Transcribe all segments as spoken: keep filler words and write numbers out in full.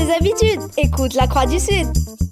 tes habitudes. Écoute la Croix du Sud.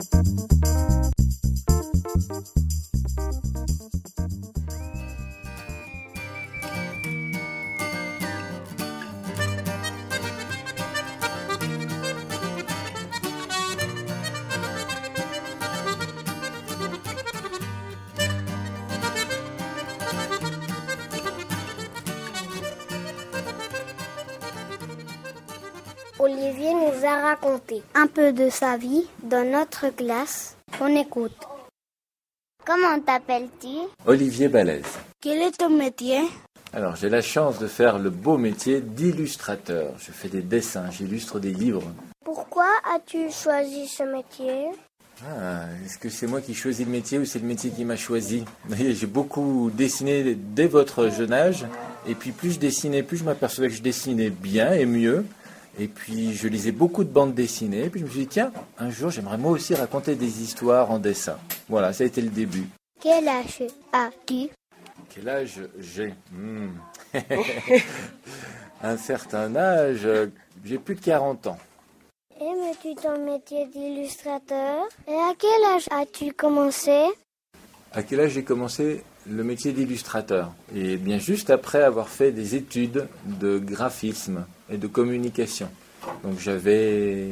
Olivier nous a raconté un peu de sa vie dans notre classe. On écoute. Comment t'appelles-tu? Olivier Balèze. Quel est ton métier? Alors, j'ai la chance de faire le beau métier d'illustrateur. Je fais des dessins, j'illustre des livres. Pourquoi as-tu choisi ce métier? Ah, est-ce que c'est moi qui choisis le métier ou c'est le métier qui m'a choisi? Vous voyez, j'ai beaucoup dessiné dès votre jeune âge. Et puis, plus je dessinais, plus je m'apercevais que je dessinais bien et mieux. Et puis, je lisais beaucoup de bandes dessinées. Et puis, je me suis dit, tiens, un jour, j'aimerais moi aussi raconter des histoires en dessin. Voilà, ça a été le début. Quel âge as-tu? Quel âge j'ai hmm. Un certain âge, j'ai plus de quarante ans. Aimes-tu ton métier d'illustrateur? Et à quel âge as-tu commencé? À quel âge j'ai commencé le métier d'illustrateur? Et bien juste après avoir fait des études de graphisme et de communication. Donc j'avais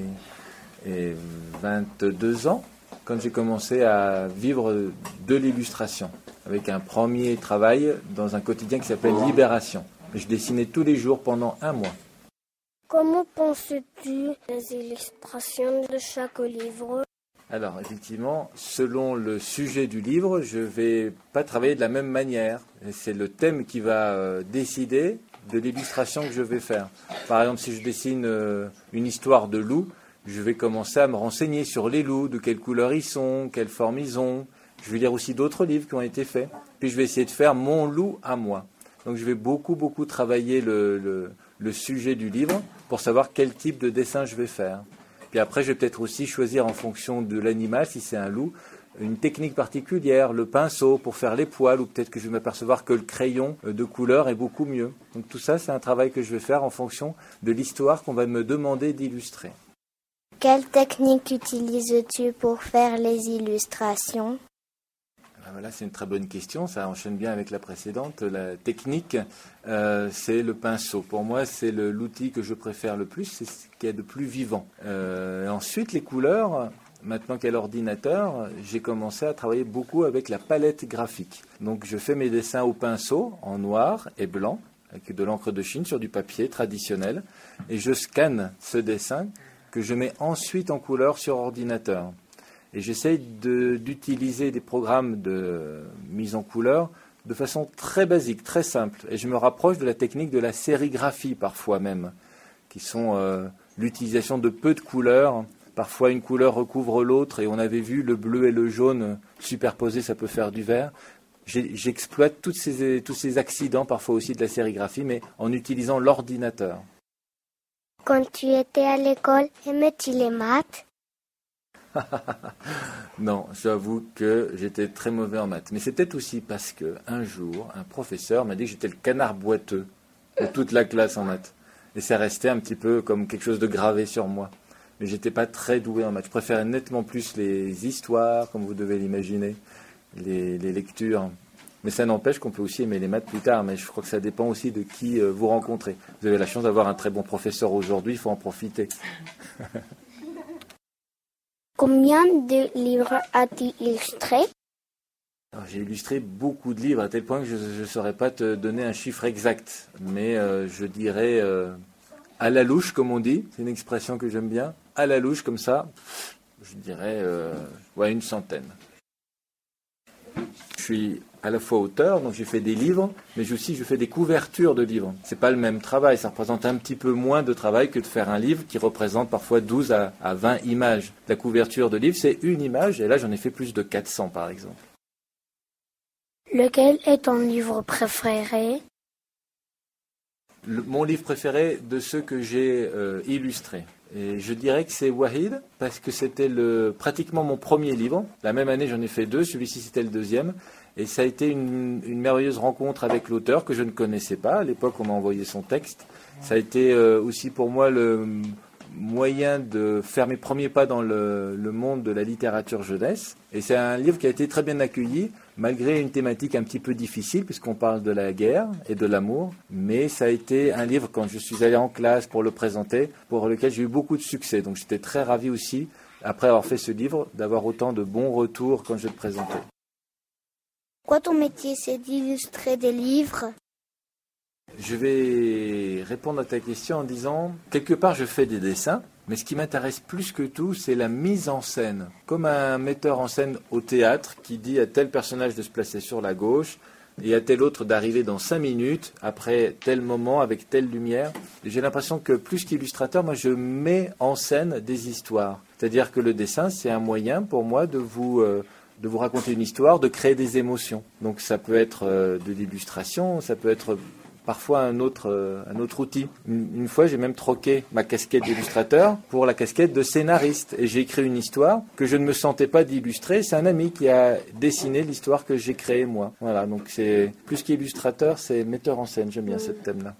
vingt-deux ans quand j'ai commencé à vivre de l'illustration, avec un premier travail dans un quotidien qui s'appelle Libération. Je dessinais tous les jours pendant un mois. Comment penses-tu les illustrations de chaque livre? Alors, effectivement, selon le sujet du livre, je ne vais pas travailler de la même manière. Et c'est le thème qui va euh, décider de l'illustration que je vais faire. Par exemple, si je dessine euh, une histoire de loup, je vais commencer à me renseigner sur les loups, de quelle couleur ils sont, quelle forme ils ont. Je vais lire aussi d'autres livres qui ont été faits. Puis je vais essayer de faire mon loup à moi. Donc je vais beaucoup, beaucoup travailler le, le, le sujet du livre pour savoir quel type de dessin je vais faire. Puis après, je vais peut-être aussi choisir en fonction de l'animal, si c'est un loup, une technique particulière, le pinceau pour faire les poils, ou peut-être que je vais m'apercevoir que le crayon de couleur est beaucoup mieux. Donc tout ça, c'est un travail que je vais faire en fonction de l'histoire qu'on va me demander d'illustrer. Quelle technique utilises-tu pour faire les illustrations? Voilà, c'est une très bonne question, ça enchaîne bien avec la précédente. La technique, euh, c'est le pinceau. Pour moi, c'est le, l'outil que je préfère le plus, c'est ce qu'il y a de plus vivant. Euh, ensuite, les couleurs, maintenant qu'il y a l'ordinateur, j'ai commencé à travailler beaucoup avec la palette graphique. Donc je fais mes dessins au pinceau, en noir et blanc, avec de l'encre de Chine sur du papier traditionnel, et je scanne ce dessin que je mets ensuite en couleur sur ordinateur. Et j'essaye de, d'utiliser des programmes de mise en couleur de façon très basique, très simple. Et je me rapproche de la technique de la sérigraphie parfois même, qui sont euh, l'utilisation de peu de couleurs. Parfois une couleur recouvre l'autre et on avait vu le bleu et le jaune superposés, ça peut faire du vert. J'ai, j'exploite toutes ces, tous ces accidents, parfois aussi de la sérigraphie, mais en utilisant l'ordinateur. Quand tu étais à l'école, aimais-tu les maths? Non, j'avoue que j'étais très mauvais en maths. Mais c'est peut-être aussi parce qu'un jour, un professeur m'a dit que j'étais le canard boiteux de toute la classe en maths. Et ça restait un petit peu comme quelque chose de gravé sur moi. Mais j'étais pas très doué en maths. Je préférais nettement plus les histoires, comme vous devez l'imaginer, les, les lectures. Mais ça n'empêche qu'on peut aussi aimer les maths plus tard. Mais je crois que ça dépend aussi de qui vous rencontrez. Vous avez la chance d'avoir un très bon professeur aujourd'hui, il faut en profiter. Combien de livres as-tu illustré? Alors, j'ai illustré beaucoup de livres, à tel point que je ne saurais pas te donner un chiffre exact. Mais euh, je dirais euh, à la louche, comme on dit. C'est une expression que j'aime bien. À la louche, comme ça, je dirais euh, ouais, une centaine. Je suis à la fois auteur, donc j'ai fait des livres, mais aussi je fais des couvertures de livres. C'est pas le même travail, ça représente un petit peu moins de travail que de faire un livre qui représente parfois douze à vingt images. La couverture de livre, c'est une image, et là j'en ai fait plus de quatre cents par exemple. Lequel est ton livre préféré? Le, mon livre préféré de ceux que j'ai euh, illustrés. Et je dirais que c'est Wahid, parce que c'était le, pratiquement mon premier livre. La même année, j'en ai fait deux, celui-ci c'était le deuxième. Et ça a été une, une merveilleuse rencontre avec l'auteur que je ne connaissais pas. À l'époque, on m'a envoyé son texte. Ça a été euh, aussi pour moi le, moyen de faire mes premiers pas dans le, le monde de la littérature jeunesse. Et c'est un livre qui a été très bien accueilli, malgré une thématique un petit peu difficile, puisqu'on parle de la guerre et de l'amour. Mais ça a été un livre, quand je suis allé en classe pour le présenter, pour lequel j'ai eu beaucoup de succès. Donc j'étais très ravi aussi, après avoir fait ce livre, d'avoir autant de bons retours quand je le présentais. Pourquoi ton métier, c'est d'illustrer des livres ? Je vais répondre à ta question en disant, quelque part je fais des dessins, mais ce qui m'intéresse plus que tout, c'est la mise en scène. Comme un metteur en scène au théâtre qui dit à tel personnage de se placer sur la gauche et à tel autre d'arriver dans cinq minutes, après tel moment, avec telle lumière. Et j'ai l'impression que plus qu'illustrateur, moi je mets en scène des histoires. C'est-à-dire que le dessin, c'est un moyen pour moi de vous... Euh, de vous raconter une histoire, de créer des émotions. Donc ça peut être euh, de l'illustration, ça peut être parfois un autre, euh, un autre outil. Une, une fois, j'ai même troqué ma casquette d'illustrateur pour la casquette de scénariste. Et j'ai écrit une histoire que je ne me sentais pas d'illustrer. C'est un ami qui a dessiné l'histoire que j'ai créée moi. Voilà, donc c'est plus qu'illustrateur, c'est metteur en scène. J'aime bien ce thème-là.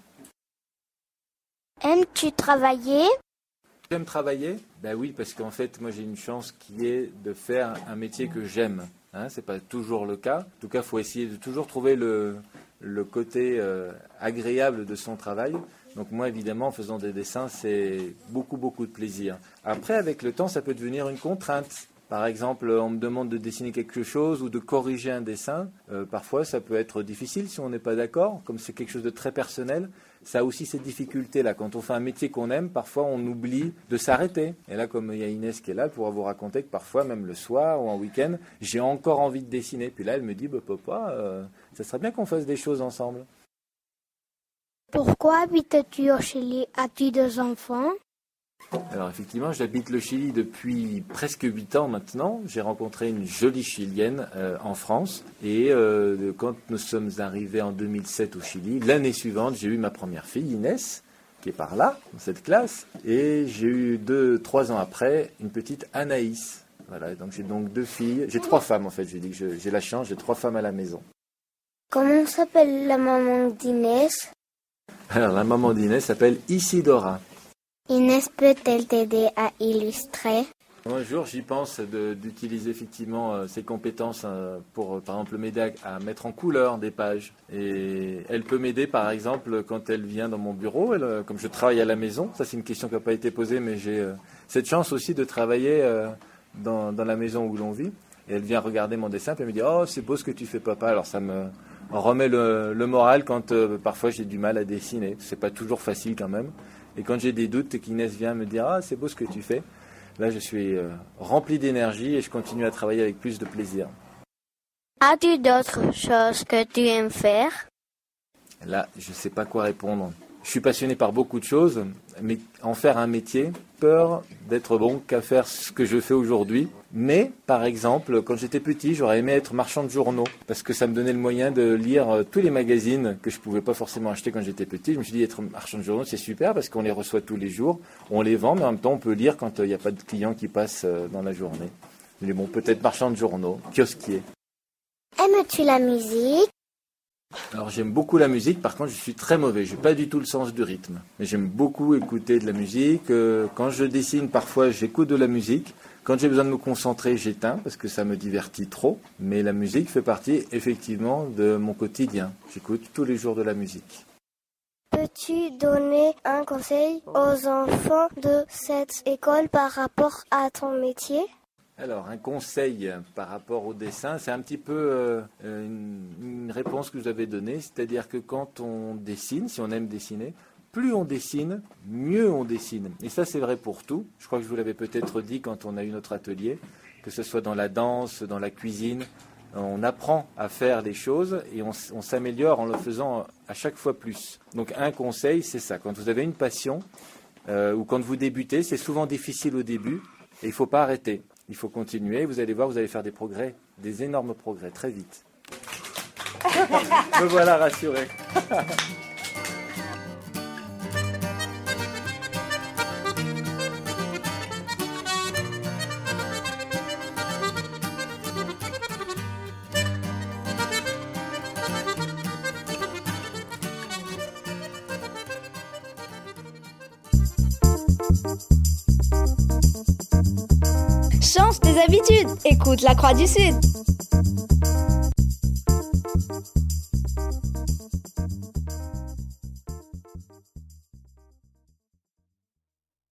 Aimes-tu travailler ? J'aime travailler ? Ben oui, parce qu'en fait, moi j'ai une chance qui est de faire un métier que j'aime. Hein, c'est pas toujours le cas. En tout cas, il faut essayer de toujours trouver le, le côté euh, agréable de son travail. Donc moi, évidemment, en faisant des dessins, c'est beaucoup, beaucoup de plaisir. Après, avec le temps, ça peut devenir une contrainte. Par exemple, on me demande de dessiner quelque chose ou de corriger un dessin. Euh, parfois, ça peut être difficile si on n'est pas d'accord. Comme c'est quelque chose de très personnel, ça a aussi cette difficulté-là. Quand on fait un métier qu'on aime, parfois on oublie de s'arrêter. Et là, comme il y a Inès qui est là, elle pourra vous raconter que parfois, même le soir ou en week-end, j'ai encore envie de dessiner. Puis là, elle me dit, bah, papa, euh, ça serait bien qu'on fasse des choses ensemble. Pourquoi habites-tu au Chili ? As-tu deux enfants ? Alors effectivement, j'habite le Chili depuis presque huit ans maintenant. J'ai rencontré une jolie Chilienne euh, en France. Et euh, quand nous sommes arrivés en deux mille sept au Chili, l'année suivante, j'ai eu ma première fille, Inès, qui est par là, dans cette classe. Et j'ai eu deux, trois ans après, une petite Anaïs. Voilà, donc j'ai donc deux filles. J'ai trois femmes en fait, j'ai dit que je, j'ai la chance, j'ai trois femmes à la maison. Comment s'appelle la maman d'Inès ? Alors la maman d'Inès s'appelle Isidora. Inès peut-elle t'aider à illustrer ? Un jour, j'y pense de, d'utiliser effectivement euh, ses compétences euh, pour, euh, par exemple, m'aider à, à mettre en couleur des pages. Et elle peut m'aider, par exemple, quand elle vient dans mon bureau, elle, euh, comme je travaille à la maison. Ça, c'est une question qui n'a pas été posée, mais j'ai euh, cette chance aussi de travailler euh, dans, dans la maison où l'on vit. Et elle vient regarder mon dessin, puis elle me dit « Oh, c'est beau ce que tu fais, papa !» Alors ça me remet le, le moral quand euh, parfois j'ai du mal à dessiner. C'est pas toujours facile quand même. Et quand j'ai des doutes et qu'Inès vient me dire « Ah, c'est beau ce que tu fais », là, je suis euh, rempli d'énergie et je continue à travailler avec plus de plaisir. As-tu d'autres choses que tu aimes faire ? Là, je ne sais pas quoi répondre. Je suis passionné par beaucoup de choses, mais en faire un métier, peur d'être bon qu'à faire ce que je fais aujourd'hui. Mais, par exemple, quand j'étais petit, j'aurais aimé être marchand de journaux, parce que ça me donnait le moyen de lire euh, tous les magazines que je ne pouvais pas forcément acheter quand j'étais petit. Je me suis dit, être marchand de journaux, c'est super, parce qu'on les reçoit tous les jours, on les vend, mais en même temps, on peut lire quand il euh, n'y a pas de clients qui passent euh, dans la journée. Mais bon, peut-être marchand de journaux, kiosquier. Aimes-tu la musique ? Alors j'aime beaucoup la musique, par contre je suis très mauvais, je n'ai pas du tout le sens du rythme. Mais j'aime beaucoup écouter de la musique, euh, quand je dessine parfois j'écoute de la musique, quand j'ai besoin de me concentrer j'éteins parce que ça me divertit trop, mais la musique fait partie effectivement de mon quotidien, j'écoute tous les jours de la musique. Peux-tu donner un conseil aux enfants de cette école par rapport à ton métier ? Alors, un conseil par rapport au dessin, c'est un petit peu euh, une, une réponse que je vous avais donnée, c'est-à-dire que quand on dessine, si on aime dessiner, plus on dessine, mieux on dessine. Et ça, c'est vrai pour tout. Je crois que je vous l'avais peut-être dit quand on a eu notre atelier, que ce soit dans la danse, dans la cuisine, on apprend à faire les choses et on, on s'améliore en le faisant à chaque fois plus. Donc, un conseil, c'est ça. Quand vous avez une passion euh, ou quand vous débutez, c'est souvent difficile au début et il ne faut pas arrêter. Il faut continuer, vous allez voir, vous allez faire des progrès, des énormes progrès, très vite. Me voilà rassuré. tes habitudes. Écoute la Croix du Sud.